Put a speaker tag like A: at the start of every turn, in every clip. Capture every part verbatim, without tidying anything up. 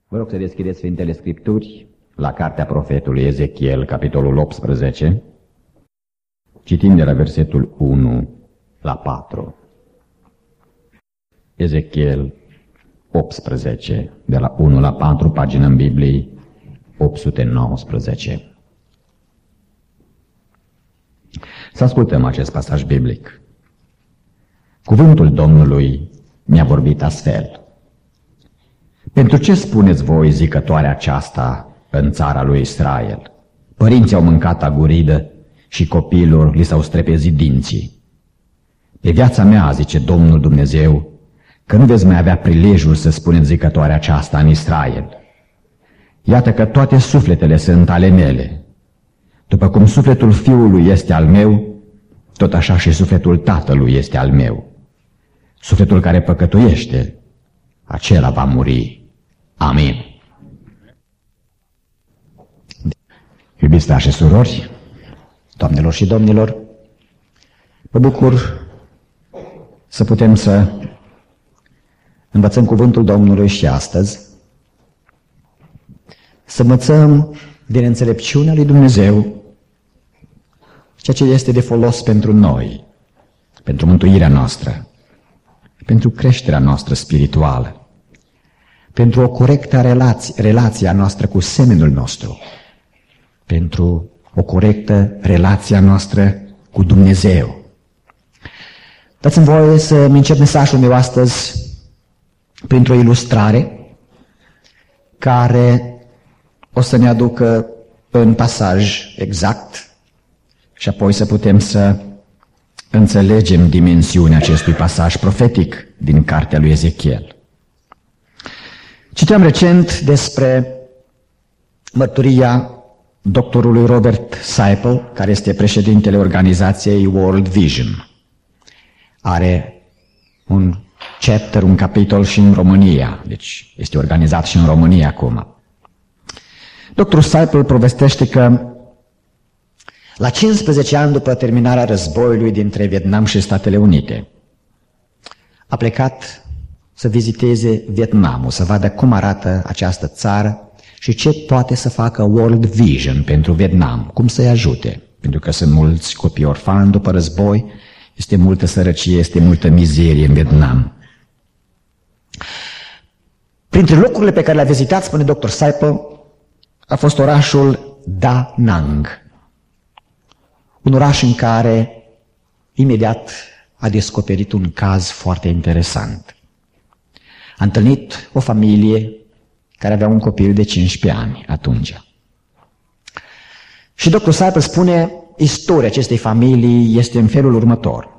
A: Vă rog să deschideți Sfintele Scripturi la cartea profetului Ezechiel, capitolul optsprezece. Citim de la versetul unu la patru. Ezechiel optsprezece, de la unu la patru, pagină în Biblie opt sute nouăsprezece. Să ascultăm acest pasaj biblic. Cuvântul Domnului mi-a vorbit astfel. Pentru ce spuneți voi zicătoarea aceasta în țara lui Israel? Părinții au mâncat aguridă și copiilor li s-au strepezit dinții. Pe viața mea, zice Domnul Dumnezeu, că nu veți mai avea prilejul să spuneți zicătoarea aceasta în Israel. Iată că toate sufletele sunt ale mele. După cum sufletul fiului este al meu, tot așa și sufletul tatălui este al meu. Sufletul care păcătuiește, acela va muri. Amin. Iubiți frați și surori, doamnelor și domnilor, mă bucur să putem să învățăm cuvântul Domnului și astăzi, să învățăm din înțelepciunea lui Dumnezeu ceea ce este de folos pentru noi, pentru mântuirea noastră, pentru creșterea noastră spirituală, pentru o corectă relație, relația noastră cu semenul nostru, pentru o corectă relația noastră cu Dumnezeu. Dați-mi voie să-mi încep mesajul meu astăzi printr-o ilustrare care o să ne aducă în pasaj exact și apoi să putem să înțelegem dimensiunea acestui pasaj profetic din cartea lui Ezechiel. Citeam recent despre mărturia doctorului Robert Seipel, care este președintele organizației World Vision. Are un chapter, un capitol și în România, deci este organizat și în România acum. Doctorul Seipel povestește că la cincisprezece ani după terminarea războiului dintre Vietnam și Statele Unite, a plecat să viziteze Vietnamul, să vadă cum arată această țară și ce poate să facă World Vision pentru Vietnam, cum să-i ajute. Pentru că sunt mulți copii orfani după război, este multă sărăcie, este multă mizerie în Vietnam. Printre locurile pe care le-a vizitat, spune doctor Seipel, a fost orașul Da Nang, un oraș în care imediat a descoperit un caz foarte interesant. A întâlnit o familie care avea un copil de cincisprezece ani atunci. Și doctor Seipel spune, istoria acestei familii este în felul următor.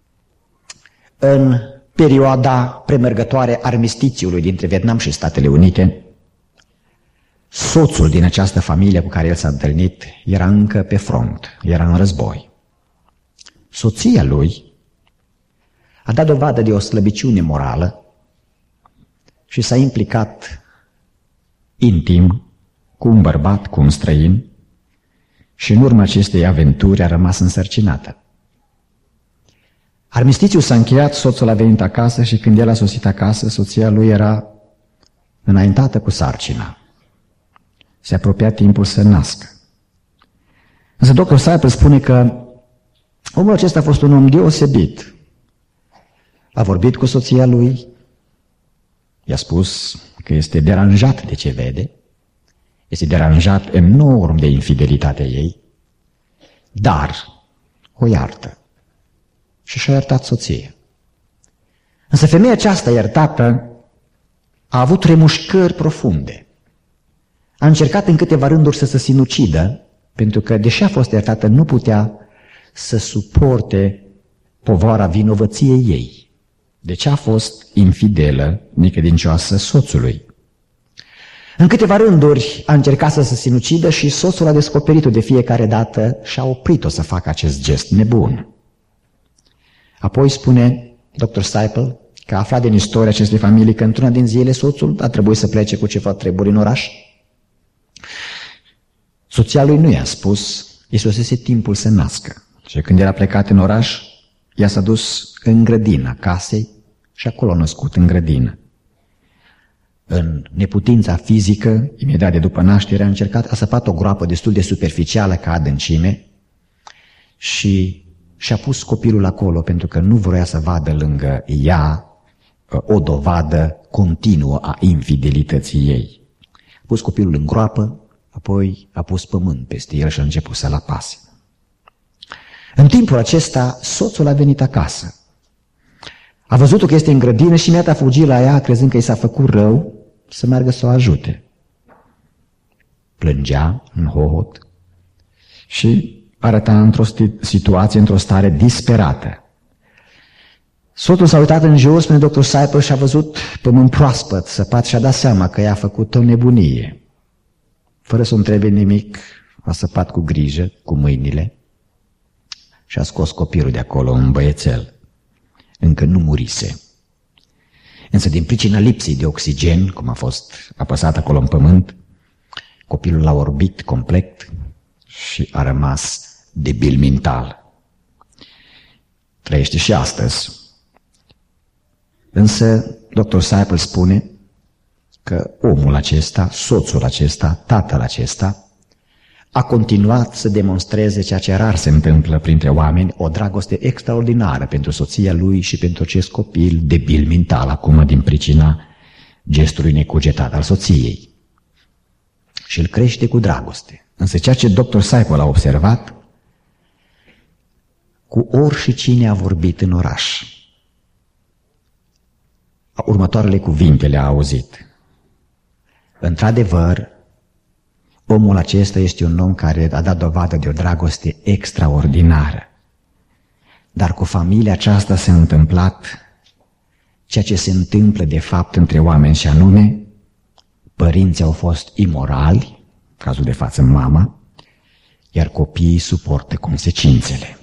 A: În perioada premergătoare armistițiului dintre Vietnam și Statele Unite, soțul din această familie cu care el s-a întâlnit era încă pe front, era în război. Soția lui a dat dovadă de o slăbiciune morală și s-a implicat intim cu un bărbat, cu un străin, și în urma acestei aventuri a rămas însărcinată. Armistițiul s-a încheiat, soțul a venit acasă și când el a sosit acasă, soția lui era înaintată cu sarcina. Se apropia timpul să nască. Însă doctor Seipel spune că omul acesta a fost un om deosebit. A vorbit cu soția lui, i-a spus că este deranjat de ce vede, este deranjat enorm de infidelitatea ei, dar o iartă și și-a iertat soția. Însă femeia aceasta iertată a avut remușcări profunde. A încercat în câteva rânduri să se sinucidă, pentru că, deși a fost iertată, nu putea să suporte povara vinovăției ei. Deci a fost infidelă, necredincioasă soțului. În câteva rânduri a încercat să se sinucidă și soțul a descoperit-o de fiecare dată și a oprit-o să facă acest gest nebun. Apoi spune doctor Seipel că a aflat din istoria acestei familii că într-una din zile soțul a trebuit să plece cu ceva treburi în oraș. Soția lui nu i-a spus, îi sosise timpul să nască. Și când era plecat în oraș, ea s-a dus în grădina casei și acolo a născut în grădină. în neputința fizică, imediat de după naștere, a încercat, a săpat o groapă destul de superficială ca adâncime și și-a pus copilul acolo pentru că nu vrea să vadă lângă ea o dovadă continuă a infidelității ei. A pus copilul în groapă, apoi a pus pământ peste el și a început să-l apase. În timpul acesta, soțul a venit acasă. A văzut-o că este în grădină și imediat a fugit la ea, crezând că i s-a făcut rău, să meargă să o ajute. Plângea în hohot și arăta într-o situație, într-o stare disperată. Soțul s-a uitat în jur, spune doctor Seipel, și a văzut pământ proaspăt, săpat, și a dat seama că i-a făcut o nebunie. Fără să-mi trebuie nimic, a săpat cu grijă, cu mâinile, și a scos copilul de acolo, un băiețel. Încă nu murise. Însă din pricina lipsei de oxigen, cum a fost apăsat acolo în pământ, copilul l-a orbit complet și a rămas debil mental. Trăiește și astăzi. Însă doctor Seipel spune că omul acesta, soțul acesta, tatăl acesta, a continuat să demonstreze ceea ce rar se întâmplă printre oameni, o dragoste extraordinară pentru soția lui și pentru acest copil debil mental, acum din pricina gestului necugetat al soției. Și îl crește cu dragoste. Însă ceea ce doctor Seipel a observat, cu ori cine a vorbit în oraș, următoarele cuvinte le-a auzit. Într-adevăr, omul acesta este un om care a dat dovadă de o dragoste extraordinară. Dar cu familia aceasta s-a întâmplat ceea ce se întâmplă de fapt între oameni, și anume, părinții au fost imorali, cazul de față mama, iar copiii suportă consecințele.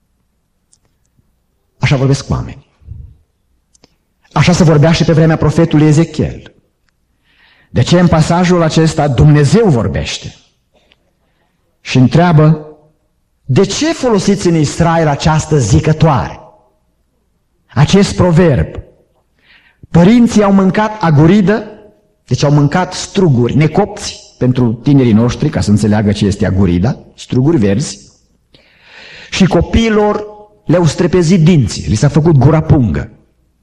A: Așa vorbesc oameni. Așa se vorbea și pe vremea profetului Ezechiel. De ce în pasajul acesta Dumnezeu vorbește și întreabă: de ce folosiți în Israel această zicătoare, acest proverb? Părinții au mâncat aguridă, deci au mâncat struguri necopți pentru tinerii noștri, ca să înțeleagă ce este agurida, struguri verzi, și copiilor le-au strepezit dinții, li s-a făcut gura pungă.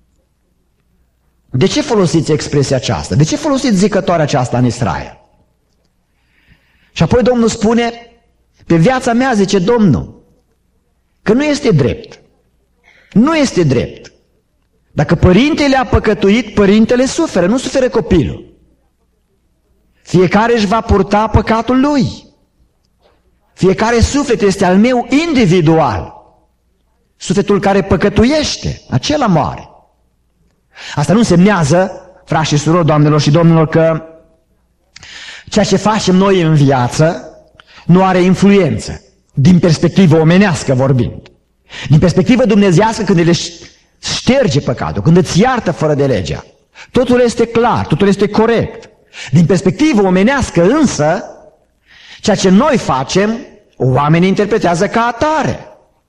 A: De ce folosiți expresia aceasta? De ce folosiți zicătoarea aceasta în Israel? Și apoi Domnul spune: pe viața mea, zice Domnul, că nu este drept. Nu este drept. Dacă părintele a păcătuit, părintele suferă, nu suferă copilul. Fiecare își va purta păcatul lui. Fiecare suflet este al meu individual. Sufletul care păcătuiește, acela moare. Asta nu însemnează, frați și surori, doamnelor și domnilor, că ceea ce facem noi în viață nu are influență, din perspectivă omenească vorbind. Din perspectivă dumnezeiască, când le șterge păcatul, când îți iartă fără de legea, totul este clar, totul este corect. Din perspectivă omenească însă, ceea ce noi facem, oamenii interpretează ca atare.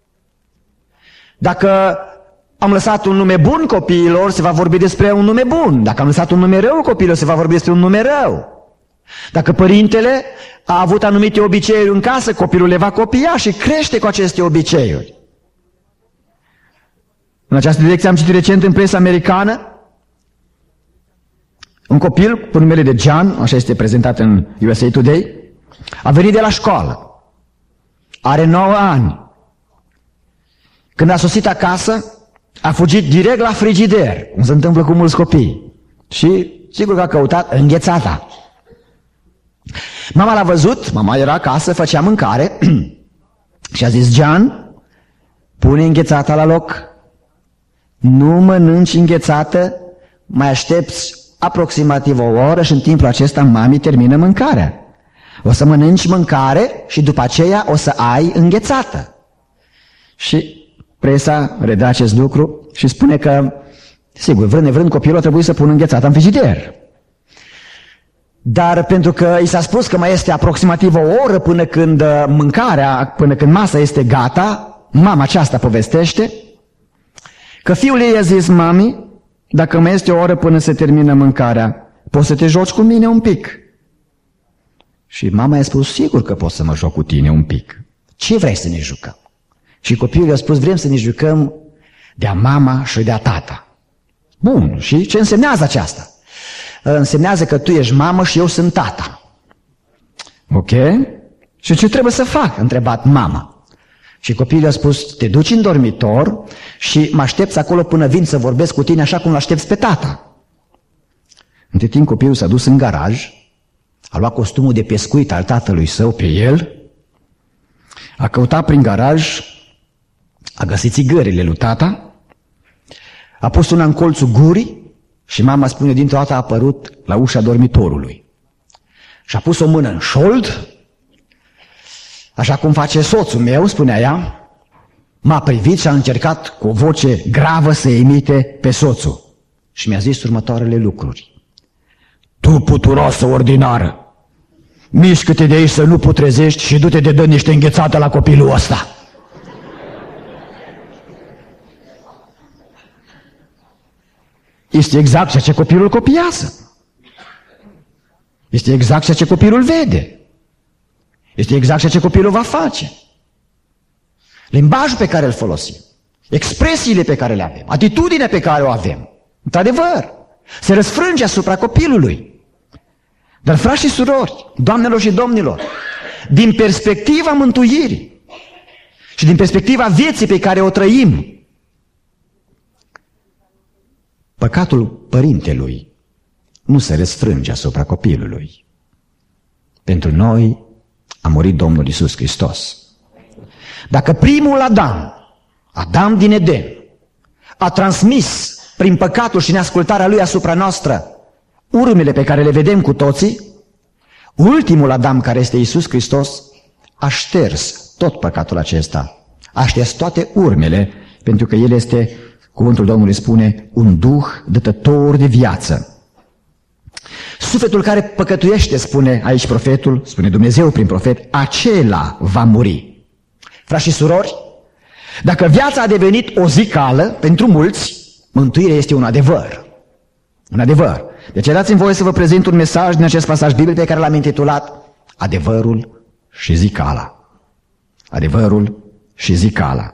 A: Dacă am lăsat un nume bun copiilor, se va vorbi despre un nume bun. Dacă am lăsat un nume rău copiilor, se va vorbi despre un nume rău. Dacă părintele a avut anumite obiceiuri în casă, copilul le va copia și crește cu aceste obiceiuri. În această direcție am citit recent în presa americană un copil cu numele de John, așa este prezentat în U S A Today, a venit de la școală. Are nouă ani. Când a sosit acasă, a fugit direct la frigider, cum se întâmplă cu mulți copii. Și sigur că a căutat înghețata. Mama l-a văzut, mama era acasă, făcea mâncare și a zis: John, pune înghețata la loc. Nu mănânci înghețată, mai aștepți aproximativ o oră și în timpul acesta mami termină mâncarea. O să mănânci mâncare și după aceea o să ai înghețată. Și presa redă acest lucru și spune că, sigur, vrând nevrând, copilul a trebuit să pună înghețata în frigider. Dar pentru că i s-a spus că mai este aproximativ o oră până când mâncarea, până când masa este gata, mama aceasta povestește că fiul ei a zis: mami, dacă mai este o oră până se termină mâncarea, poți să te joci cu mine un pic? Și mama i-a spus, sigur că pot să mă joc cu tine un pic. Ce vrei să ne jucăm? Și copilul i-a spus, vrem să ne jucăm de-a mama și de-a tata. Bun, și ce însemnează aceasta? Însemnează că tu ești mamă și eu sunt tata. Ok? Și ce trebuie să fac? A întrebat mama. Și copilul a spus, te duci în dormitor și mă aștepți acolo până vin să vorbesc cu tine așa cum l-aștepți pe tata. Între timp copilul s-a dus în garaj, a luat costumul de pescuit al tatălui său pe el, a căutat prin garaj, a găsit țigările lui tata, a pus una în colțul gurii și mama spune, dintr-o dată a apărut la ușa dormitorului. Și a pus o mână în șold, așa cum face soțul meu, spunea ea, m-a privit și a încercat cu o voce gravă să imite pe soțul. Și mi-a zis următoarele lucruri. Tu, puturoasă ordinară, mișcă-te de aici să nu putrezești și du-te de dă niște înghețată la copilul ăsta. Este exact ceea ce copilul copiază. Este exact ceea ce copilul vede. Este exact ceea ce copilul va face. Limbajul pe care îl folosim, expresiile pe care le avem, atitudinea pe care o avem, într-adevăr, se răsfrânge asupra copilului. Dar, frați și surori, doamnelor și domnilor, din perspectiva mântuirii și din perspectiva vieții pe care o trăim, păcatul părintelui nu se răsfrânge asupra copilului. Pentru noi a murit Domnul Iisus Hristos. Dacă primul Adam, Adam din Eden, a transmis prin păcatul și neascultarea lui asupra noastră urmele pe care le vedem cu toții, ultimul Adam, care este Iisus Hristos, a șters tot păcatul acesta, a șters toate urmele, pentru că El este, cuvântul Domnului spune, un duh dătător de viață. Sufletul care păcătuiește, spune aici profetul, spune Dumnezeu prin profet, acela va muri. Frați și surori, dacă viața a devenit o zicală, pentru mulți, mântuirea este un adevăr. Un adevăr. De aceea dați-mi voie să vă prezint un mesaj din acest pasaj biblic pe care l-am intitulat Adevărul și zicala. Adevărul și zicala.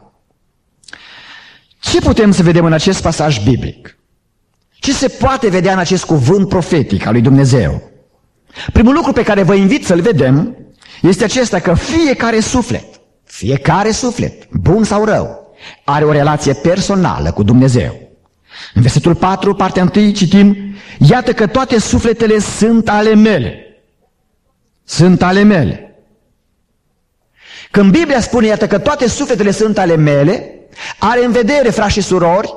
A: Ce putem să vedem în acest pasaj biblic? Ce se poate vedea în acest cuvânt profetic al lui Dumnezeu? Primul lucru pe care vă invit să-l vedem este acesta, că fiecare suflet, fiecare suflet, bun sau rău, are o relație personală cu Dumnezeu. În versetul patru, partea întâi, citim, iată că toate sufletele sunt ale mele. Sunt ale mele. Când Biblia spune, iată că toate sufletele sunt ale mele, are în vedere, frați și surori,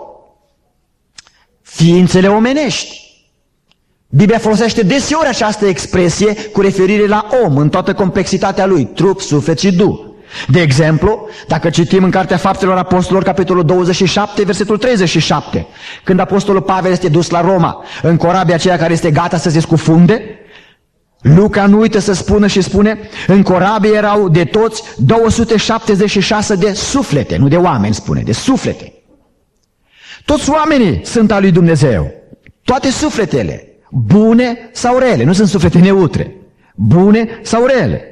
A: ființele omenești. Biblia folosește deseori această expresie cu referire la om în toată complexitatea lui, trup, suflet și duh. De exemplu, dacă citim în Cartea Faptelor Apostolilor, capitolul douăzeci și șapte, versetul treizeci și șapte, când Apostolul Pavel este dus la Roma, în corabia aceea care este gata să se scufunde, Luca nu uită să spună și spune, în corabie erau de toți două sute șaptezeci și șase de suflete, nu de oameni, spune, de suflete. Toți oamenii sunt al lui Dumnezeu, toate sufletele, bune sau rele, nu sunt suflete neutre, bune sau rele.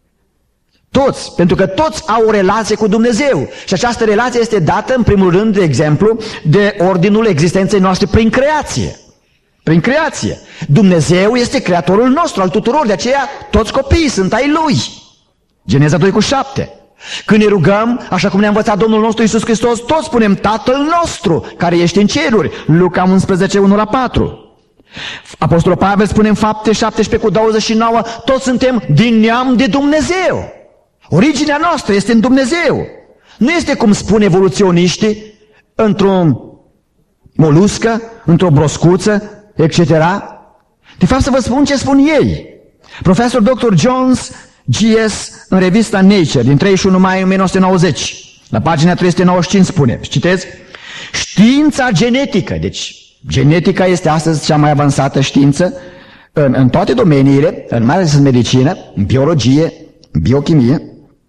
A: Toți, pentru că toți au o relație cu Dumnezeu și această relație este dată în primul rând, de exemplu, de ordinul existenței noastre prin creație. Prin creație. Dumnezeu este creatorul nostru, al tuturor, de aceea toți copiii sunt ai Lui. Geneza doi cu șapte. Când ne rugăm, așa cum ne-a învățat Domnul nostru Iisus Hristos, toți spunem Tatăl nostru, care ești în ceruri. Luca unsprezece, unu la patru. Apostolul Pavel spune în Fapte șaptesprezece cu douăzeci și nouă, toți suntem din neam de Dumnezeu. Originea noastră este în Dumnezeu. Nu este cum spun evoluționiștii, într-o moluscă, într-o broscuță, et cetera. De fapt, să vă spun ce spun ei. Profesor doctor Jones G S în revista Nature din treizeci și unu mai o mie nouă sute nouăzeci, la pagina trei sute nouăzeci și cinci spune, citez, știința genetică, deci genetica este astăzi cea mai avansată știință în, în toate domeniile, în mai ales în medicină, în biologie, în biochimie,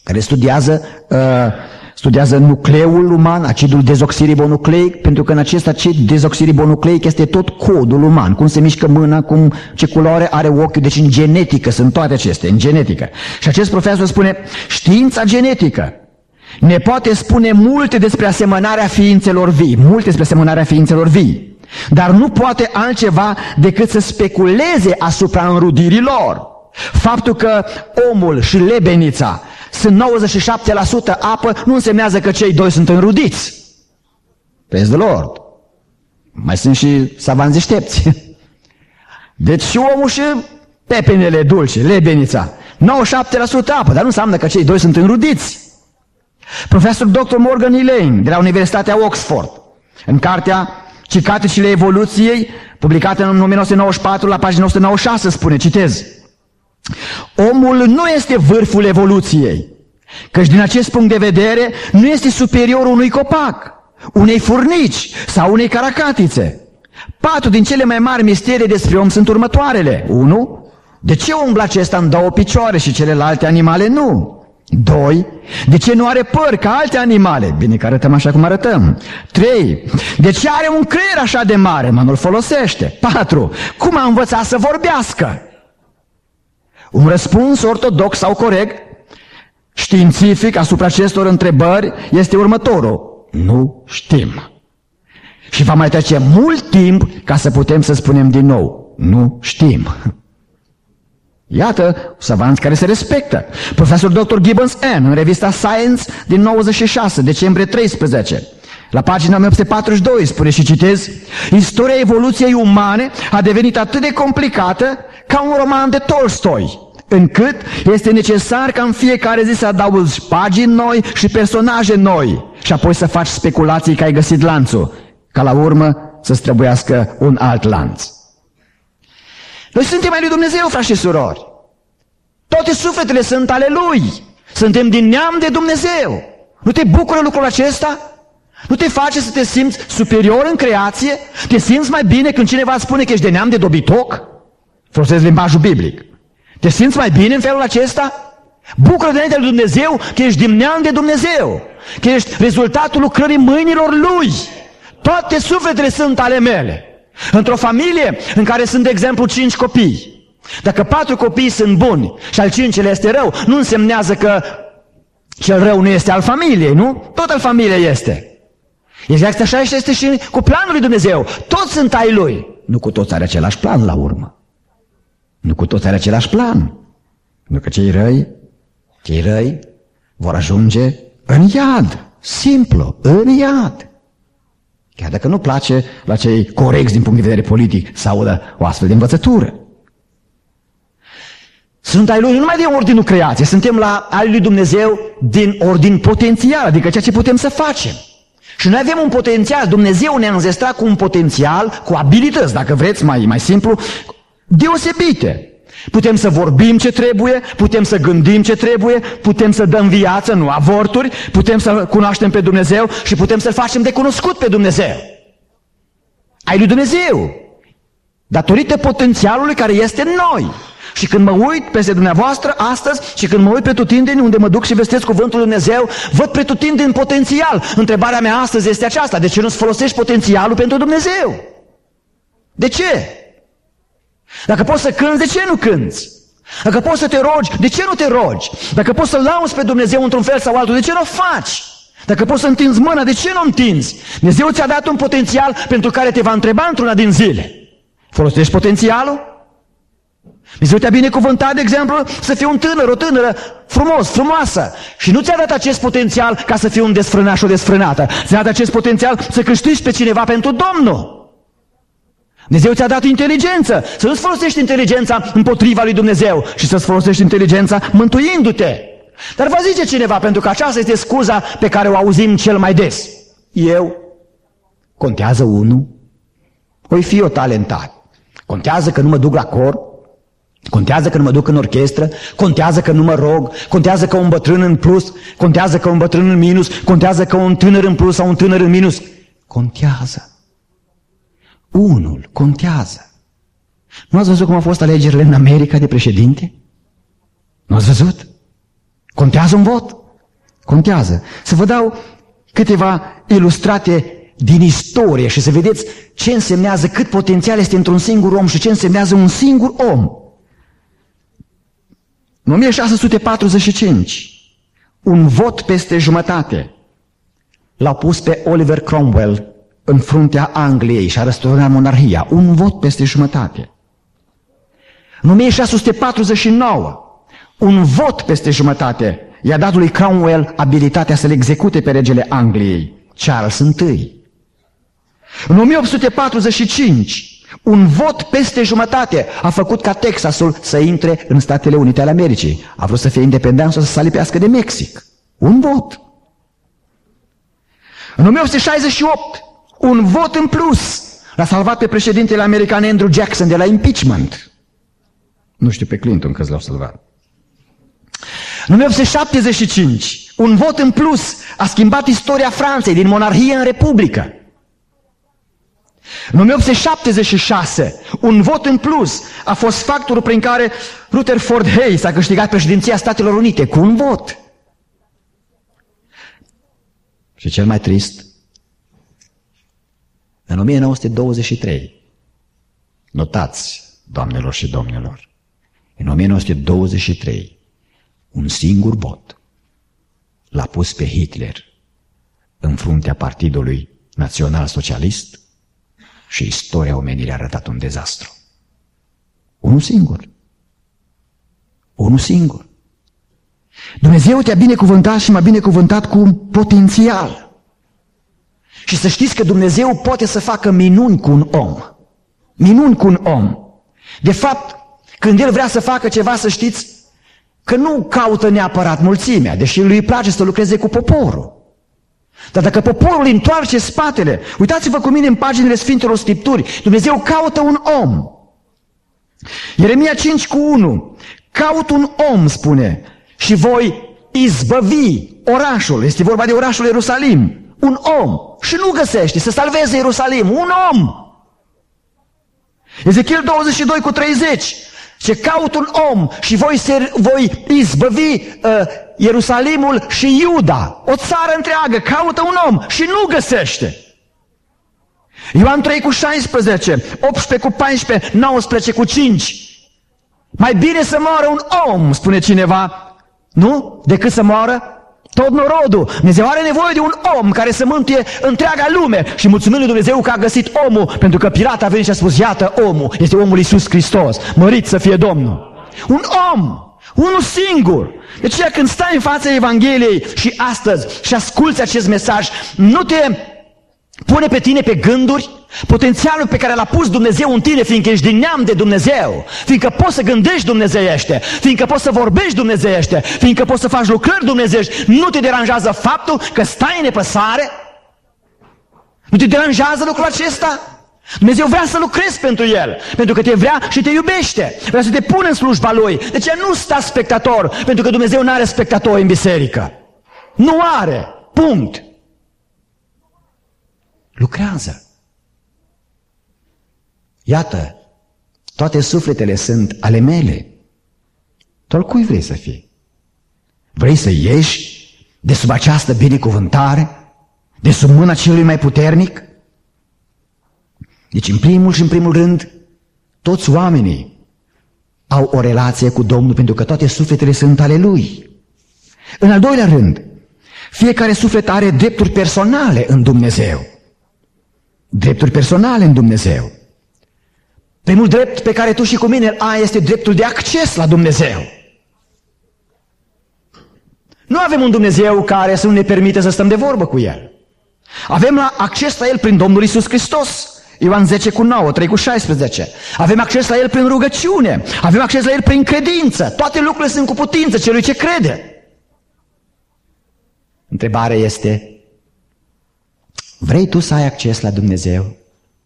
A: care studiază, uh, studiază nucleul uman, acidul dezoxiribonucleic, pentru că în acest acid dezoxiribonucleic este tot codul uman, cum se mișcă mâna, cum, ce culoare are ochiul, deci în genetică sunt toate acestea, în genetică. Și acest profesor spune, știința genetică ne poate spune multe despre asemănarea ființelor vii, multe despre asemănarea ființelor vii, dar nu poate altceva decât să speculeze asupra înrudirii lor. Faptul că omul și lebenița sunt nouăzeci și șapte la sută apă nu însemnează că cei doi sunt înrudiți. Praise the Lord. Mai sunt și savanți deștepți. Deci și omul și pepenele dulce, lebenița, nouăzeci și șapte la sută apă, dar nu înseamnă că cei doi sunt înrudiți. Profesor doctor Morgan Elaine de la Universitatea Oxford, în cartea Cicatricile evoluției, publicată în o mie nouă sute nouăzeci și patru, la pagina o sută nouăzeci și șase, spune, citez: omul nu este vârful evoluției, căci din acest punct de vedere nu este superior unui copac, unei furnici sau unei caracatițe. Patru din cele mai mari misterii despre om sunt următoarele. unu. De ce umblă acesta în două picioare și celelalte animale nu? doi. De ce nu are păr ca alte animale? Bine că arătăm așa cum arătăm. trei. De ce are un creier așa de mare, mă nu-l folosește? patru. Cum a învățat să vorbească? Un răspuns ortodox sau corect, științific, asupra acestor întrebări este următorul: nu știm. Și va mai trece mult timp ca să putem să spunem din nou: nu știm. Iată savanți care se respectă. Profesor doctor Gibbons N. în revista Science din nouăzeci și șase, decembrie treisprezece, la pagina o mie opt sute patruzeci și doi, spune, și citez: istoria evoluției umane a devenit atât de complicată ca un roman de Tolstoi, încât este necesar ca în fiecare zi să adaugi pagini noi și personaje noi și apoi să faci speculații că ai găsit lanțul, ca la urmă să-ți trebuiască un alt lanț. Noi suntem ai lui Dumnezeu, frați și surori. Toate sufletele sunt ale Lui. Suntem din neam de Dumnezeu. Nu te bucură lucrul acesta? Nu te face să te simți superior în creație? Te simți mai bine când cineva spune că ești de neam de dobitoc? Folosesc limbajul biblic. Te simți mai bine în felul acesta? Bucură de înaintea lui Dumnezeu că ești din neam de Dumnezeu, că ești rezultatul lucrării mâinilor Lui. Toate sufletele sunt ale mele. Într-o familie în care sunt, de exemplu, cinci copii, dacă patru copii sunt buni și al cincilea este rău, nu însemnează că cel rău nu este al familiei, nu? Tot al familiei este. Exact așa este și cu planul lui Dumnezeu. Toți sunt ai Lui. Nu cu toți are același plan la urmă. Nu cu toți are același plan. Pentru că cei răi, cei răi vor ajunge în iad. Simplu, în iad. Chiar dacă nu place la cei corecți din punct de vedere politic să audă o astfel de învățătură. Sunt ai Lui nu numai din ordinul creației, suntem la ai Lui Dumnezeu din ordin potențial, adică ceea ce putem să facem. Și noi avem un potențial, Dumnezeu ne-a înzestrat cu un potențial, cu abilități, dacă vreți mai, mai simplu, deosebite. Putem să vorbim ce trebuie, putem să gândim ce trebuie, putem să dăm viață, nu avorturi, putem să cunoaștem pe Dumnezeu și putem să-L facem de cunoscut pe Dumnezeu. Ai lui Dumnezeu, datorită potențialului care este în noi. Și când mă uit peste dumneavoastră astăzi și când mă uit pretutindeni unde mă duc și vestesc cuvântul lui Dumnezeu, văd pretutindeni potențial. Întrebarea mea astăzi este aceasta: de ce nu-ți folosești potențialul pentru Dumnezeu? De ce? Dacă poți să cânți, de ce nu cânți? Dacă poți să te rogi, de ce nu te rogi? Dacă poți să lauzi pe Dumnezeu într-un fel sau altul, de ce nu o faci? Dacă poți să întinzi mâna, de ce nu o întinzi? Dumnezeu ți-a dat un potențial pentru care te va întreba într-una din zile. Folosești potențialul? Dumnezeu te-a binecuvântat, de exemplu, să fii un tânăr, o tânără frumos, frumoasă. Și nu ți-a dat acest potențial ca să fii un desfrânat și o desfrânată. Ți-a dat acest potențial să câștigi pe cineva pentru Domnul. Dumnezeu ți-a dat inteligență, să nu-ți folosești inteligența împotriva lui Dumnezeu și să-ți folosești inteligența mântuindu-te. Dar va zice cineva, pentru că aceasta este scuza pe care o auzim cel mai des: eu, contează unul, oi fi eu talentat. Contează că nu mă duc la cor, contează că nu mă duc în orchestră, contează că nu mă rog, contează că un bătrân în plus, contează că un bătrân în minus, contează că un tânăr în plus sau un tânăr în minus. Contează. Unul contează. Nu ați văzut cum au fost alegerile în America de președinte? Nu ați văzut? Contează un vot. Contează. Să vă dau câteva ilustrate din istorie și să vedeți ce însemnează, cât potențial este într-un singur om și ce însemnează un singur om. În o mie șase sute patruzeci și cinci, un vot peste jumătate l-a pus pe Oliver Cromwell în fruntea Angliei și a răsturnat monarhia. Un vot peste jumătate. În o mie șase sute patruzeci și nouă, un vot peste jumătate i-a dat lui Cromwell abilitatea să-l execute pe regele Angliei, Charles întâi. În o mie opt sute patruzeci și cinci, un vot peste jumătate a făcut ca Texasul să intre în Statele Unite ale Americii. A vrut să fie independent sau să se alipească de Mexic. Un vot. În o mie opt sute șaizeci și opt, un vot în plus l-a salvat pe președintele american Andrew Jackson de la impeachment. Nu știu pe Clinton câți l-au salvat. În o mie opt sute șaptezeci și cinci, un vot în plus a schimbat istoria Franței din monarhie în republică. În o mie opt sute șaptezeci și șase, un vot în plus a fost factorul prin care Rutherford Hayes a câștigat președinția Statelor Unite cu un vot. Și cel mai trist, în o mie nouă sute douăzeci și trei, notați, doamnelor și domnilor, în o mie nouă sute douăzeci și trei, un singur vot l-a pus pe Hitler în fruntea Partidului Național Socialist și istoria omenirii a arătat un dezastru. Unul singur. Unul singur. Dumnezeu te-a binecuvântat și m-a binecuvântat cu un potențial. Și să știți că Dumnezeu poate să facă minuni cu un om. Minuni cu un om. De fapt, când El vrea să facă ceva, să știți că nu caută neapărat mulțimea, deși lui îi place să lucreze cu poporul. Dar dacă poporul întoarce spatele, uitați-vă cu mine în paginile Sfintelor Scripturi, Dumnezeu caută un om. Ieremia cinci cu unu, caut un om, spune, și voi izbăvi orașul, este vorba de orașul Ierusalim, un om, și nu găsește să salveze Ierusalim, un om. Ezechiel douăzeci și doi cu treizeci, ce caut un om și voi, ser, voi izbăvi uh, Ierusalimul și Iuda, o țară întreagă, caută un om și nu găsește. Ioan trei cu șaisprezece, optsprezece cu paisprezece, nouăsprezece cu cinci. Mai bine să moară un om, spune cineva, nu? Decât să moară tot norodul. Dumnezeu are nevoie de un om care să mântuie întreaga lume și mulțumim lui Dumnezeu că a găsit omul, pentru că Pilat a venit și a spus, iată omul, este omul Iisus Hristos, mărit să fie Domnul. Un om, unul singur. De aceea când stai în fața Evangheliei și astăzi și asculți acest mesaj, nu te pune pe tine pe gânduri potențialul pe care l-a pus Dumnezeu în tine, fiindcă ești din neam de Dumnezeu, fiindcă poți să gândești dumnezeiește, fiindcă poți să vorbești dumnezeiește, fiindcă poți să faci lucrări dumnezeiești. Nu te deranjează faptul că stai în nepăsare? Nu te deranjează lucrul acesta? Dumnezeu vrea să lucrezi pentru El, pentru că te vrea și te iubește, vrea să te pună în slujba Lui. De ce nu sta spectator? Pentru că Dumnezeu nu are spectatori în biserică. Nu are. Punct. Lucrează. Iată, toate sufletele sunt ale mele. Tu al cui vrei să fii? Vrei să ieși de sub această binecuvântare? De sub mâna celui mai puternic? Deci, în primul și în primul rând, toți oamenii au o relație cu Domnul, pentru că toate sufletele sunt ale Lui. În al doilea rând, fiecare suflet are drepturi personale în Dumnezeu. Drepturi personale în Dumnezeu. Primul drept pe care tu și cu mine îl ai este dreptul de acces la Dumnezeu. Nu avem un Dumnezeu care să nu ne permite să stăm de vorbă cu El. Avem acces la El prin Domnul Iisus Hristos. Ioan zece cu nouă, trei cu șaisprezece. Avem acces la El prin rugăciune. Avem acces la El prin credință. Toate lucrurile sunt cu putință celui ce crede. Întrebarea este, vrei tu să ai acces la Dumnezeu?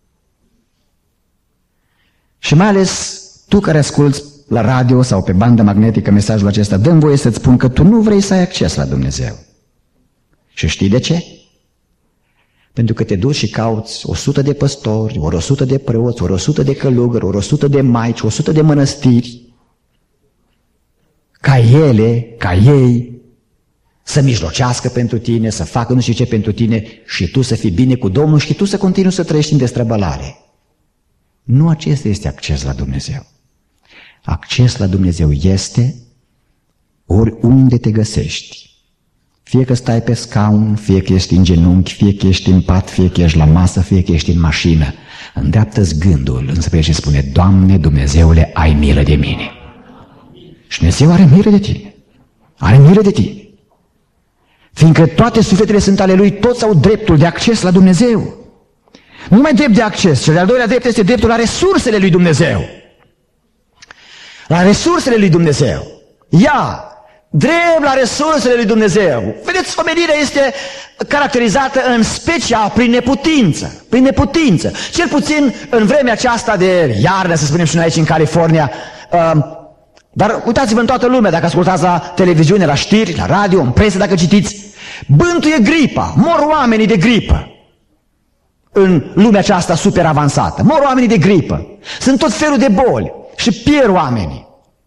A: Și mai ales tu care asculți la radio sau pe bandă magnetică mesajul acesta, dă-mi voie să-ți spun că tu nu vrei să ai acces la Dumnezeu. Și știi de ce? Pentru că te duci și cauți o sută de păstori, ori o sută de preoți, ori o sută de călugări, ori o sută de maici, o sută de mănăstiri, ca ele, ca ei, să mijlocească pentru tine, să facă nu știu ce pentru tine și tu să fii bine cu Domnul și tu să continui să trăiești în destrăbălare. Nu acesta este acces la Dumnezeu. Acces la Dumnezeu este oriunde te găsești. Fie că stai pe scaun, fie că ești în genunchi, fie că ești în pat, fie că ești la masă, fie că ești în mașină. Îndreaptă-ți gândul înspre și spune: Doamne Dumnezeule, ai milă de mine. Și Dumnezeu are milă de tine. Are milă de tine. Fiindcă toate sufletele sunt ale Lui, toți au dreptul de acces la Dumnezeu. Nu numai drept de acces, cel de-al doilea drept este dreptul la resursele lui Dumnezeu. La resursele lui Dumnezeu. Ia, drept la resursele lui Dumnezeu. Vedeți, omenirea este caracterizată în special prin neputință. Prin neputință. Cel puțin în vremea aceasta de iarnă, să spunem și noi aici în California. Uh, dar uitați-vă în toată lumea, dacă ascultați la televiziune, la știri, la radio, în presă, dacă citiți. Bântuie gripa, mor oamenii de gripă. În lumea aceasta super avansată. Mor oamenii de gripă. Sunt tot felul de boli și pierd oamenii.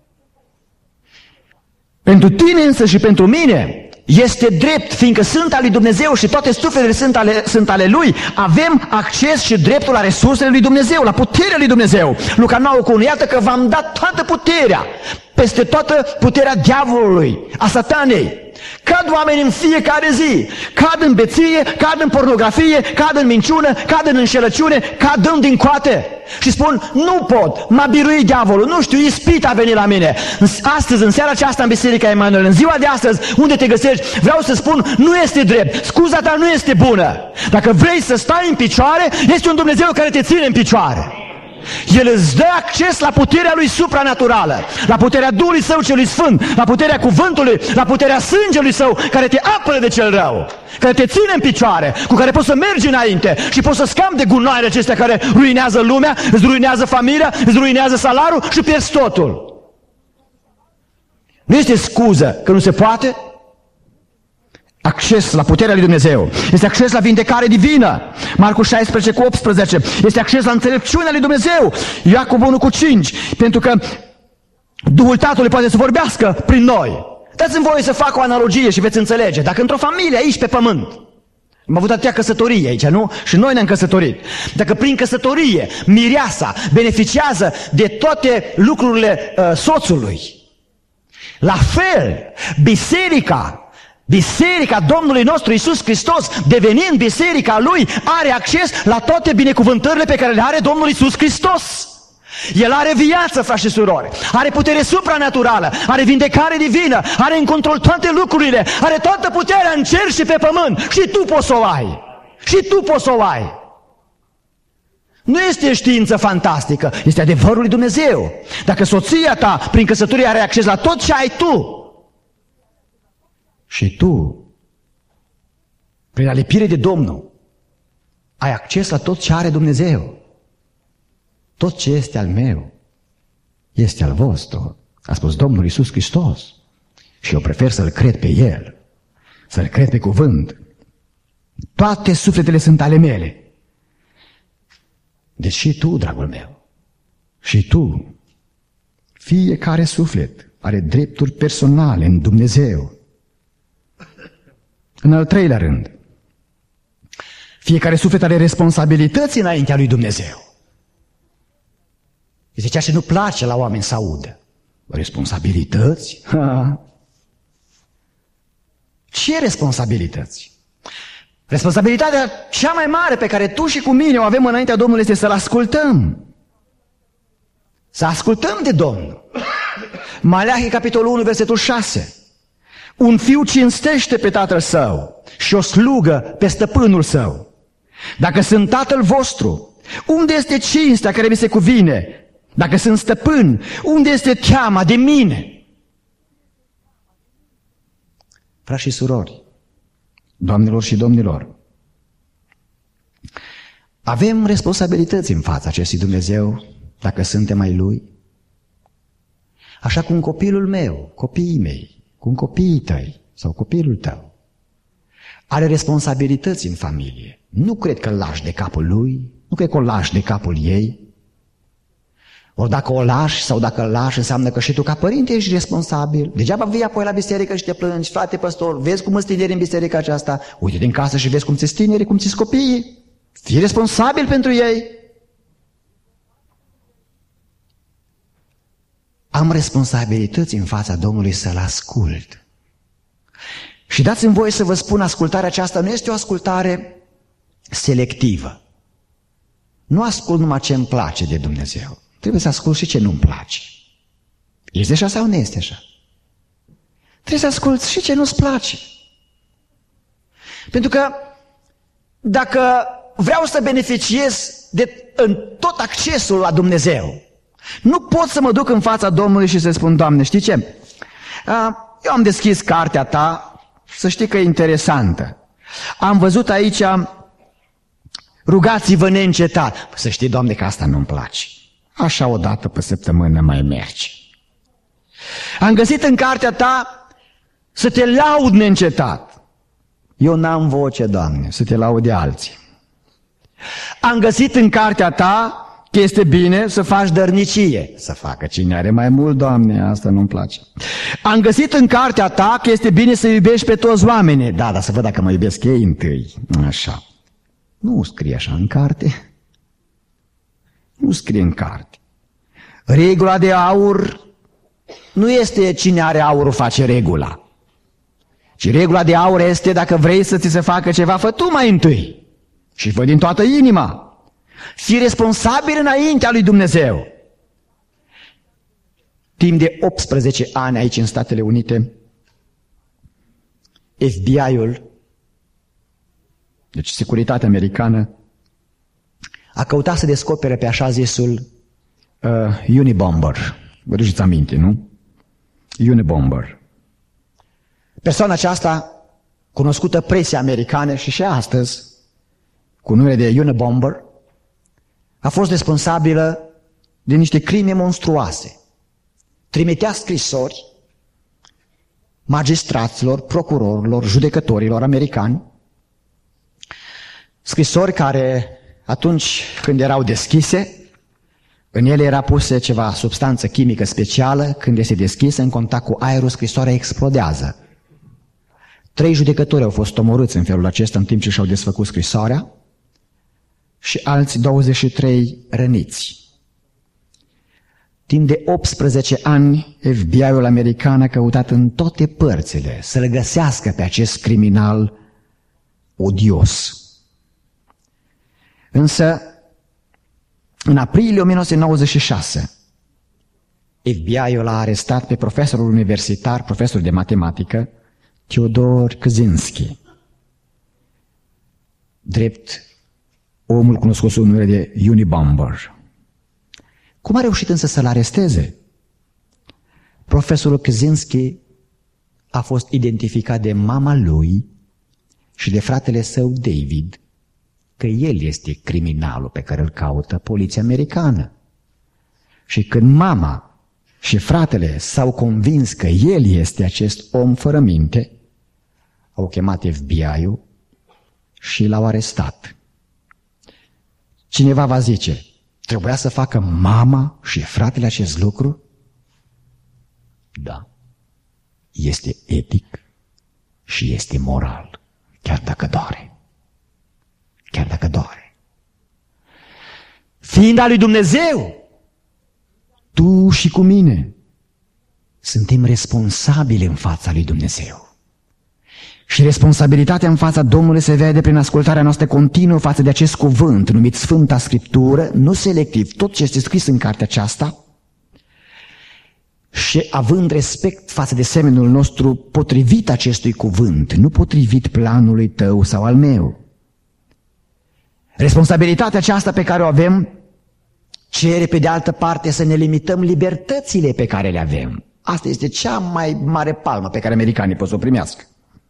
A: Pentru tine însă și pentru mine este drept, fiindcă sunt ale lui Dumnezeu și toate sufletele sunt ale, sunt ale Lui, avem acces și dreptul la resursele lui Dumnezeu, la puterea lui Dumnezeu. Luca nouă cu unu, iată că v-am dat toată puterea, peste toată puterea diavolului, a satanei. Cad oameni în fiecare zi, cad în beție, cad în pornografie, cad în minciună, cad în înșelăciune, cad în din coate. Și spun, nu pot, m-a biruit diavolul, nu știu, ispita a venit la mine. Astăzi, în seara aceasta, în Biserica Emanuel, în ziua de astăzi, unde te găsești, vreau să spun, nu este drept, scuza ta nu este bună. Dacă vrei să stai în picioare, este un Dumnezeu care te ține în picioare. El îți dă acces la puterea Lui supranaturală, la puterea Duhului Său celui Sfânt, la puterea cuvântului, la puterea sângelui Său, care te apără de cel rău, care te ține în picioare, cu care poți să mergi înainte și poți să scapi de gunoaiele acestea care ruinează lumea, îți ruinează familia, îți ruinează salariul și pierzi totul. Nu este scuză că nu se poate. Acces la puterea lui Dumnezeu. Este acces la vindecare divină. Marcu șaisprezece cu optsprezece. Este acces la înțelepciunea lui Dumnezeu. Iacov unu cu cinci. Pentru că Duhul Tatălui poate să vorbească prin noi. Dați-mi voie să fac o analogie și veți înțelege. Dacă într-o familie aici pe pământ, am avut atâtea căsătorie aici, nu? Și noi ne-am căsătorit. Dacă prin căsătorie mireasa beneficiază de toate lucrurile uh, soțului, la fel, biserica Biserica Domnului nostru Iisus Hristos, devenind biserica Lui, are acces la toate binecuvântările pe care le are Domnul Iisus Hristos. El are viață, frați și surori, are putere supranaturală, are vindecare divină, are în control toate lucrurile, are toată puterea în cer și pe pământ. Și tu poți să o ai. Și tu poți să o ai. Nu este știință fantastică, este adevărul lui Dumnezeu. Dacă soția ta, prin căsătorie, are acces la tot ce ai tu, și tu, prin alipire de Domnul, ai acces la tot ce are Dumnezeu. Tot ce este al meu este al vostru, a spus Domnul Iisus Hristos. Și eu prefer să-L cred pe El, să-L cred pe cuvânt. Toate sufletele sunt ale mele. Deci și tu, dragul meu, și tu, fiecare suflet are drepturi personale în Dumnezeu. În al treilea rând, fiecare suflet are responsabilități înaintea lui Dumnezeu. Este ceea ce nu place la oameni să audă. Responsabilități? Ha. Ce responsabilități? Responsabilitatea cea mai mare pe care tu și cu mine o avem înaintea Domnului este să-L ascultăm. Să ascultăm de Domnul. Maleahi, capitolul unu, versetul șase. Un fiu cinstește pe tatăl său și o slugă pe stăpânul său. Dacă sunt tatăl vostru, unde este cinstea care mi se cuvine? Dacă sunt stăpân, unde este teama de mine? Frați și surori, doamnelor și domnilor, avem responsabilități în fața acestui Dumnezeu dacă suntem ai Lui. Așa cum copilul meu, copiii mei, cum copiii tăi sau copilul tău are responsabilități în familie. Nu cred că îl lași de capul lui, nu cred că o lași de capul ei. Ori dacă o lași sau dacă îl lași, înseamnă că și tu ca părinte ești responsabil. Degeaba vii apoi la biserică și te plângi, frate păstor, vezi cum îți tineri în biserica aceasta, uite din casă și vezi cum ți-s tineri, cum ți-s copiii. Fii responsabil pentru ei. Am responsabilități în fața Domnului să-L ascult. Și dați-mi voie să vă spun, ascultarea aceasta nu este o ascultare selectivă. Nu ascult numai ce îmi place de Dumnezeu. Trebuie să ascult și ce nu-mi place. Este așa sau nu este așa? Trebuie să asculți și ce nu-ți place. Pentru că dacă vreau să beneficiez de în tot accesul la Dumnezeu, nu pot să mă duc în fața Domnului și să spun, Doamne, știi ce? Eu am deschis cartea ta, să știi că e interesantă. Am văzut aici, rugați-vă neîncetat. Să știi, Doamne, că asta nu-mi place. Așa o dată pe săptămână mai merge. Am găsit în cartea ta să te laud neîncetat. Eu n-am voce, Doamne, să te laud de alții. Am găsit în cartea ta că este bine să faci dărnicie. Să facă cine are mai mult, Doamne, asta nu-mi place. Am găsit în cartea ta că este bine să iubești pe toți oamenii. Da, dar să văd dacă mă iubesc ei întâi. Așa. Nu scrie așa în carte. Nu scrie în carte. Regula de aur nu este cine are aurul face regula. Ci regula de aur este dacă vrei să ți se facă ceva, fă tu mai întâi. Și fă din toată inima. Fii responsabil înaintea lui Dumnezeu. Timp de optsprezece ani aici în Statele Unite, F B I-ul, deci securitatea americană, a căutat să descopere pe așa zisul uh, Unibomber. Vă duceți aminte, nu? Unibomber. Persoana aceasta, cunoscută presei americane și și astăzi, cu numele de Unibomber, a fost responsabilă de niște crime monstruoase. Trimitea scrisori magistraților, procurorilor, judecătorilor americani, scrisori care atunci când erau deschise, în ele era pusă ceva substanță chimică specială, când este deschisă în contact cu aerul, scrisoarea explodează. Trei judecători au fost omorâți în felul acesta în timp ce și-au desfăcut scrisoarea și alți douăzeci și trei răniți. Timp de optsprezece ani, F B I-ul american a căutat în toate părțile să-l găsească pe acest criminal odios. Însă, în aprilie o mie nouă sute nouăzeci și șase, F B I-ul a arestat pe profesorul universitar, profesor de matematică, Theodor Kaczynski, drept omul cunoscut sub numele de Unibomber. Cum a reușit însă să-l aresteze? Profesorul Kaczynski a fost identificat de mama lui și de fratele său David, că el este criminalul pe care îl caută poliția americană. Și când mama și fratele s-au convins că el este acest om fără minte, au chemat F B I-ul și l-au arestat. Cineva va zice, trebuia să facă mama și fratele acest lucru? Da. Este etic și este moral, chiar dacă doare. Chiar dacă doare. Fiind al lui Dumnezeu, tu și cu mine suntem responsabili în fața lui Dumnezeu. Și responsabilitatea în fața Domnului se vede prin ascultarea noastră continuă față de acest cuvânt numit Sfânta Scriptură, nu selectiv, tot ce este scris în cartea aceasta, și având respect față de semenul nostru potrivit acestui cuvânt, nu potrivit planului tău sau al meu. Responsabilitatea aceasta pe care o avem cere pe de altă parte să ne limităm libertățile pe care le avem. Asta este cea mai mare palmă pe care americanii pot să o primească.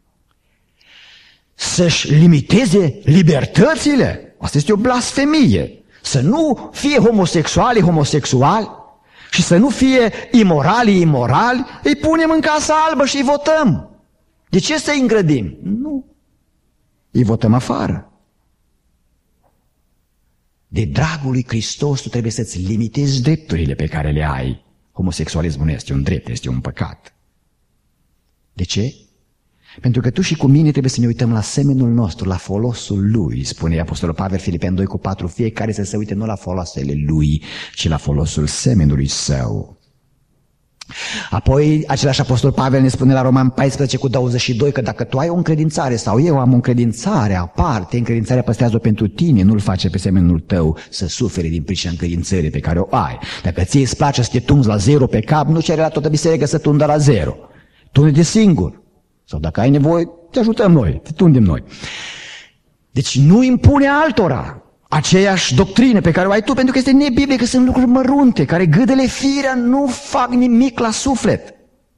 A: Să-și limiteze libertățile? Asta este o blasfemie. Să nu fie homosexuali homosexuali și să nu fie imorali imorali, îi punem în Casa Albă și îi votăm. De ce să îi îngrădim? Nu. Îi votăm afară. De dragul lui Hristos tu trebuie să-ți limitezi drepturile pe care le ai. Homosexualismul nu este un drept, este un păcat. De ce? Pentru că tu și cu mine trebuie să ne uităm la semenul nostru, la folosul lui, spune Apostolul Pavel, Filipeni doi cu patru, fiecare să se uite nu la foloasele lui, ci la folosul semenului său. Apoi, același Apostol Pavel ne spune la Roman paisprezece cu douăzeci și doi că dacă tu ai o încredințare sau eu am o încredințare aparte, încredințarea păstrează-o pentru tine, nu-l face pe semenul tău să sufere din pricina încredințării pe care o ai. Dacă ție îți place să te tunzi la zero pe cap, nu cere la toată biserica să tundă la zero. Tunde-te singur. Sau dacă ai nevoie, te ajutăm noi, te tundem noi. Deci nu impune altora aceeași doctrină pe care o ai tu, pentru că este nebiblică, sunt lucruri mărunte, care gâdele firea nu fac nimic la suflet.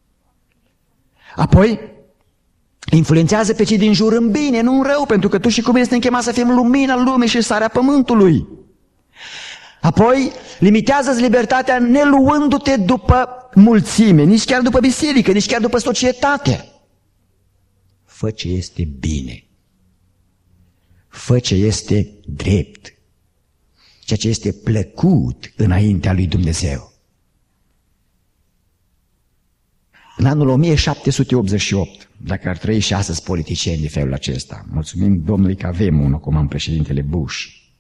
A: Apoi, influențează pe cei din jur în bine, nu în rău, pentru că tu și cu mine suntem chemați să fim lumina lumii și sarea pământului. Apoi, limitează-ți libertatea neluându-te după mulțime, nici chiar după biserică, nici chiar după societate. Fă ce este bine. Fă ce este drept. Ceea ce este plăcut înaintea lui Dumnezeu. În anul o mie șapte sute optzeci și opt, dacă ar trăi și astăzi politicieni de felul acesta, mulțumim Domnului că avem unul, cum am președintele Bush.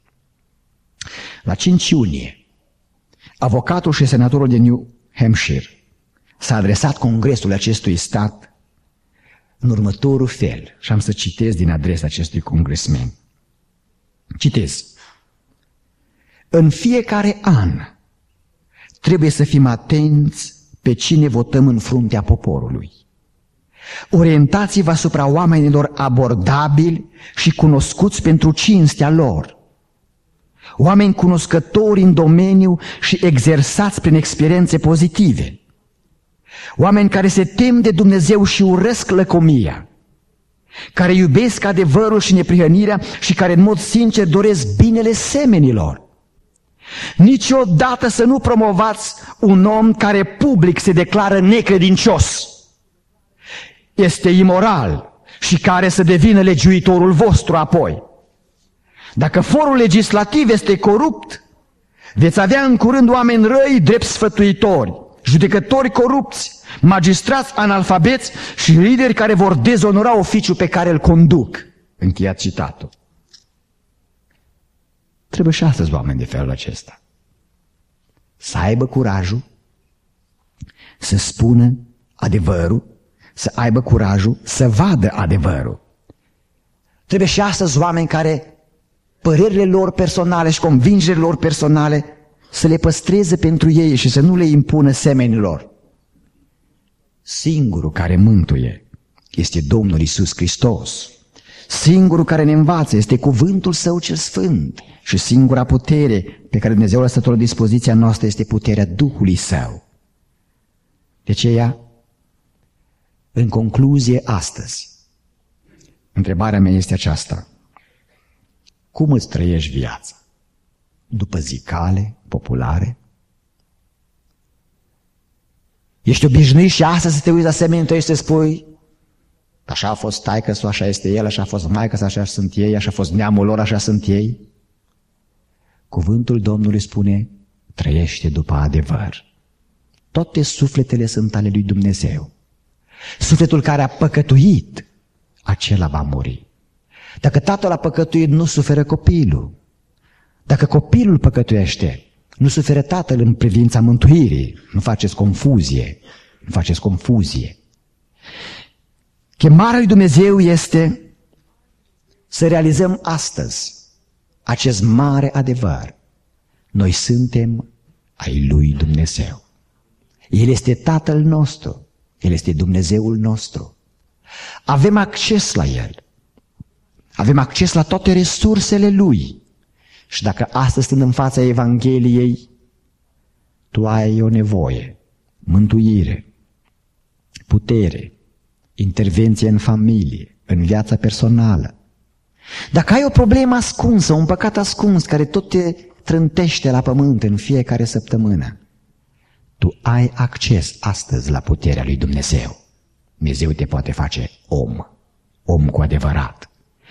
A: La cinci iunie, avocatul și senatorul de New Hampshire s-a adresat congresului acestui stat în următorul fel, și am să citez din adresa acestui congresmen. Citez. În fiecare an trebuie să fim atenți pe cine votăm în fruntea poporului. Orientați-vă asupra oamenilor abordabili și cunoscuți pentru cinstea lor. Oameni cunoscători în domeniu și exersați prin experiențe pozitive. Oameni care se tem de Dumnezeu și urăsc lăcomia, care iubesc adevărul și neprihănirea și care în mod sincer doresc binele semenilor. Niciodată să nu promovați un om care public se declară necredincios, este imoral și care să devină legiuitorul vostru apoi. Dacă forul legislativ este corupt, veți avea în curând oameni răi drept sfătuitori, judecători corupți, magistrați analfabeți și lideri care vor dezonora oficiul pe care îl conduc. Încheiat citatul. Trebuie și astăzi oameni de felul acesta să aibă curajul să spună adevărul, să aibă curajul să vadă adevărul. Trebuie și astăzi oameni care părerile lor personale și convingerile lor personale să le păstreze pentru ei și să nu le impună semenilor. Singurul care mântuie este Domnul Iisus Hristos. Singurul care ne învață este cuvântul Său cel Sfânt. Și singura putere pe care Dumnezeu a lăsat-o la dispoziția noastră este puterea Duhului Său. De aceea, în concluzie astăzi, întrebarea mea este aceasta. Cum îți trăiești viața? După zicale populare? Ești obișnuit și astăzi să te uiți la semenii tăi și să spui așa a fost taică-su, așa este el, așa a fost maică-su, așa sunt ei, așa a fost neamul lor, așa sunt ei. Cuvântul Domnului spune, trăiește după adevăr. Toate sufletele sunt ale lui Dumnezeu. Sufletul care a păcătuit, acela va muri. Dacă tatăl a păcătuit, nu suferă copilul. Dacă copilul păcătuiește, nu suferă tatăl în privința mântuirii. Nu faceți confuzie. Nu faceți confuzie. Chemarea lui Dumnezeu este să realizăm astăzi acest mare adevăr. Noi suntem ai lui Dumnezeu. El este Tatăl nostru. El este Dumnezeul nostru. Avem acces la El. Avem acces la toate resursele Lui. Și dacă astăzi, stând în fața Evangheliei, tu ai o nevoie, mântuire, putere, intervenție în familie, în viața personală. Dacă ai o problemă ascunsă, un păcat ascuns care tot te trântește la pământ în fiecare săptămână, tu ai acces astăzi la puterea lui Dumnezeu. Dumnezeu te poate face om, om cu adevărat.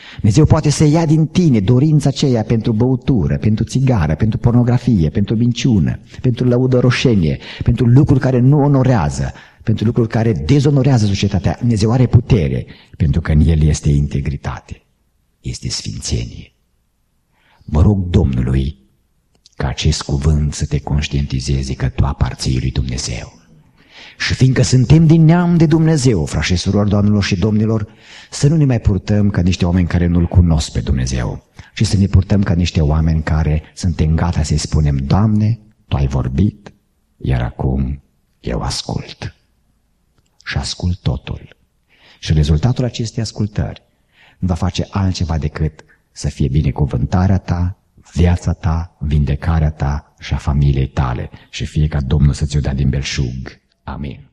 A: Dumnezeu poate să ia din tine dorința aceea pentru băutură, pentru țigară, pentru pornografie, pentru minciună, pentru lăudăroșenie, pentru lucruri care nu onorează, pentru lucruri care dezonorează societatea. Dumnezeu are putere, pentru că în El este integritate, este sfințenie. Mă rog Domnului ca acest cuvânt să te conștientizeze că tu aparții lui Dumnezeu. Și fiindcă suntem din neam de Dumnezeu, frați și surori, doamnelor și domnilor, să nu ne mai purtăm ca niște oameni care nu-L cunosc pe Dumnezeu, ci să ne purtăm ca niște oameni care suntem gata să-i spunem: Doamne, Tu ai vorbit, iar acum eu ascult. Și ascult totul. Și rezultatul acestei ascultări nu va face altceva decât să fie binecuvântarea ta, viața ta, vindecarea ta și a familiei tale, și fie ca Domnul să ți-o dea din belșug. Amin.